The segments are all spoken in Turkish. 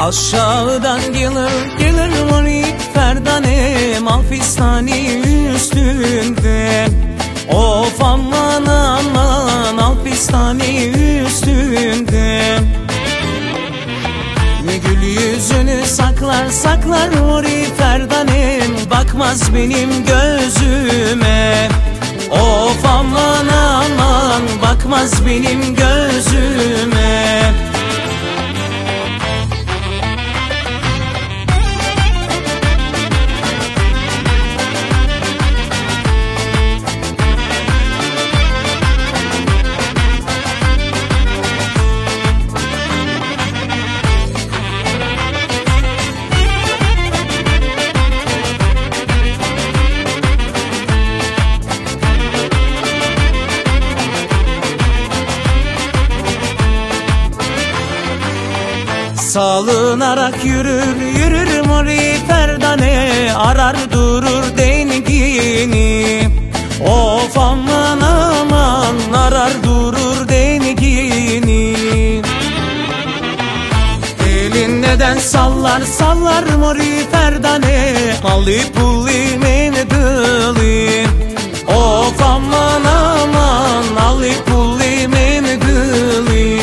Aşağıdan gelir morit ferdanem, Alpistani üstünde. Of aman aman, Alpistani üstünde. Gül yüzünü saklar morit ferdanem, bakmaz benim gözüme. Of aman aman, bakmaz benim gözüme. Salınarak yürür mori ferdane, arar durur dengini. Of aman aman, arar durur dengini. Elin neden sallar mori ferdane, alli pulli menedili. Of aman aman, alli pulli menedili.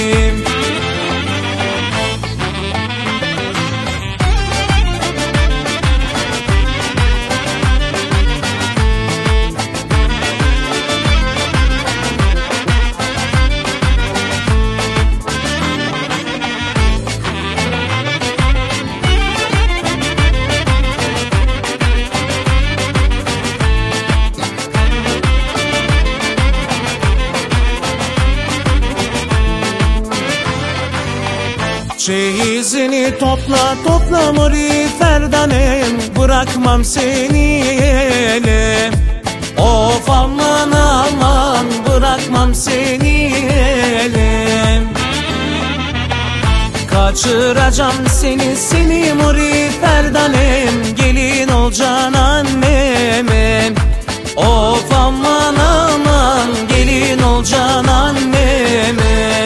Çeyizini topla mori ferdanem, bırakmam seni ele. Of aman aman, bırakmam seni ele. Kaçıracağım seni mori ferdanem, gelin olacaksın anneme. Of aman aman, gelin olacaksın anneme.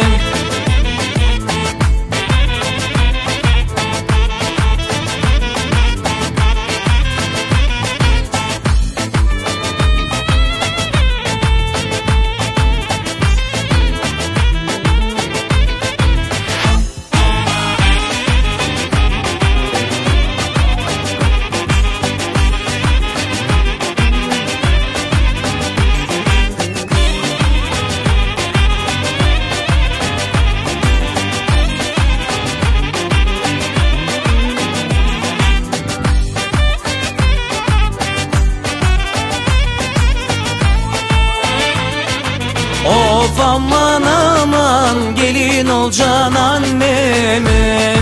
Of aman aman, gelin olacaksın anneme.